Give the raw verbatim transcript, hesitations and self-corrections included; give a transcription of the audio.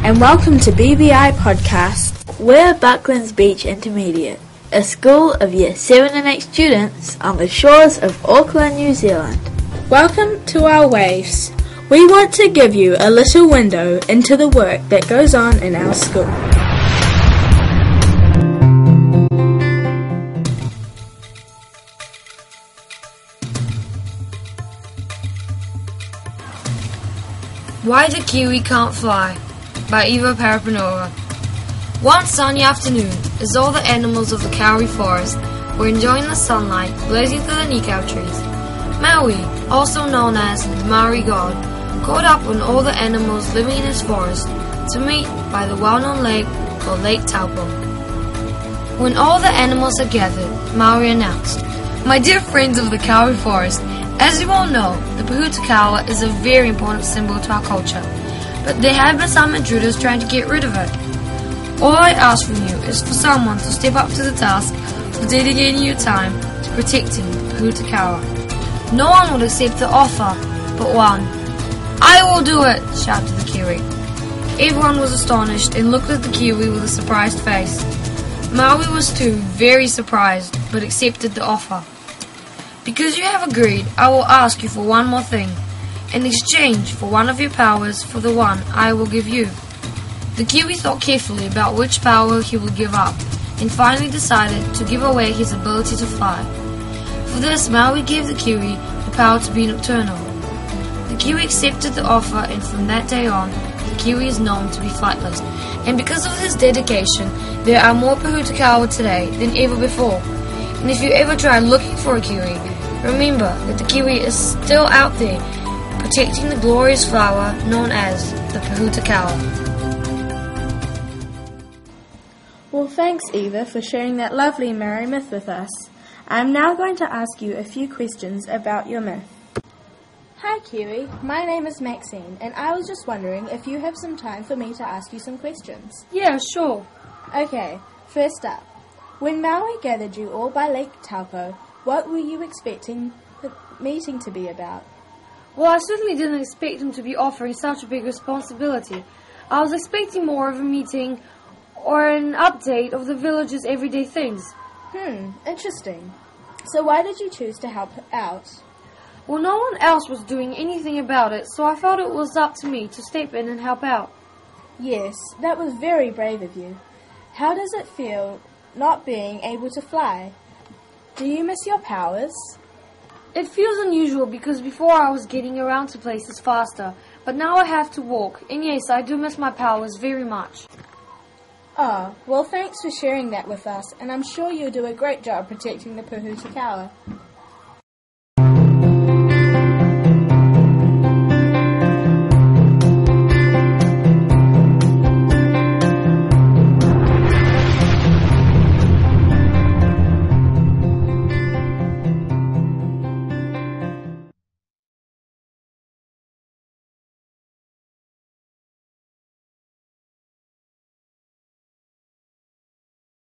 and welcome to B B I Podcast. We're Bucklands Beach Intermediate, a school of Year seven and eight students on the shores of Auckland, New Zealand. Welcome to our waves. We want to give you a little window into the work that goes on in our school. Why the Kiwi Can't Fly by Eva Parapanova. One sunny afternoon, as all the animals of the Kauri forest were enjoying the sunlight blazing through the nikau trees, Maui, also known as the Maori god, called up on all the animals living in his forest to meet by the well-known lake called Lake Taupo. When all the animals had gathered, Maui announced, "My dear friends of the Kauri forest, as you all know, the Pahutakawa is a very important symbol to our culture, but there have been some intruders trying to get rid of it. All I ask from you is for someone to step up to the task of dedicating your time to protecting Pahutakawa." No one would accept the offer, but one. "I will do it," shouted the Kiwi. Everyone was astonished and looked at the Kiwi with a surprised face. Maui was too very surprised, but accepted the offer. "Because you have agreed, I will ask you for one more thing, in exchange for one of your powers for the one I will give you." The Kiwi thought carefully about which power he would give up, and finally decided to give away his ability to fly. For this, Maui gave the Kiwi the power to be nocturnal. The Kiwi accepted the offer, and from that day on, the Kiwi is known to be flightless. And because of his dedication, there are more Pahutakawa today than ever before. And if you ever try looking for a Kiwi, remember that the Kiwi is still out there, protecting the glorious flower known as the Pahutakawa. Well, thanks, Eva, for sharing that lovely Maori myth with us. I'm now going to ask you a few questions about your myth. Hi, Kiwi. My name is Maxine, and I was just wondering if you have some time for me to ask you some questions. Yeah, sure. Okay, first up. When Maui gathered you all by Lake Taupo, what were you expecting the meeting to be about? Well, I certainly didn't expect him to be offering such a big responsibility. I was expecting more of a meeting or an update of the village's everyday things. Hmm, interesting. So why did you choose to help out? Well, no one else was doing anything about it, so I felt it was up to me to step in and help out. Yes, that was very brave of you. How does it feel not being able to fly? Do you miss your powers? It feels unusual because before I was getting around to places faster, but now I have to walk, and yes, I do miss my powers very much. Oh, well, thanks for sharing that with us, and I'm sure you'll do a great job protecting the Pahutakawa.